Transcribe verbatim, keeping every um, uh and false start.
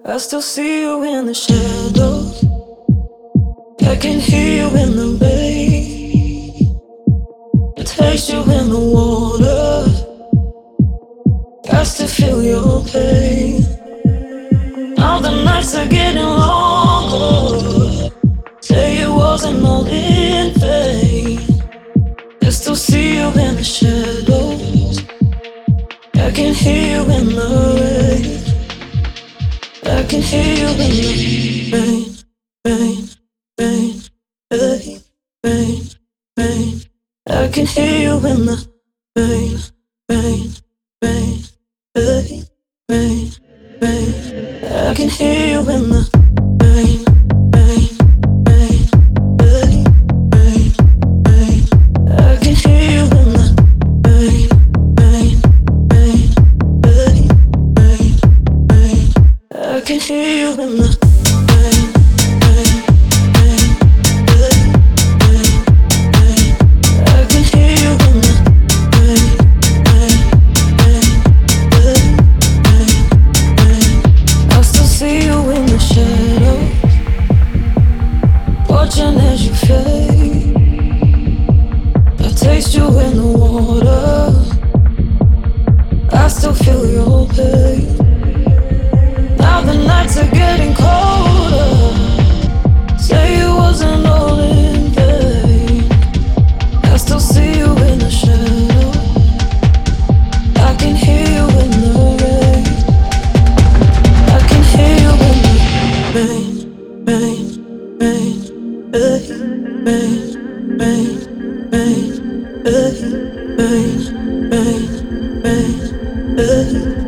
I still see you in the shadows. I can hear you in the rain. I taste you in the water. I still feel your pain. Now the nights are getting longer. Say it wasn't all in vain. I still see you in the shadows. I can hear you in the rain. I can hear you in the rain, rain, rain, rain, rain, rain. I can hear you in the rain, rain, rain, rain, rain, rain. I can hear you in the rain, rain, rain, rain, rain, rain. I can hear you in the rain, rain, rain, rain, rain, rain. I can hear you in the rain, rain, rain, rain, rain, rain. I can hear you in the rain, rain, rain, rain, rain, rain. I still see you in the shadows, watching as you fade. I taste you in the water. I still feel your pain. Now the nights are getting colder. Say it wasn't all in vain. I still see you in the shadow. I can hear you in the rain. I can hear you in the rain, rain, rain, rain, rain, rain, rain, rain, rain, rain, rain.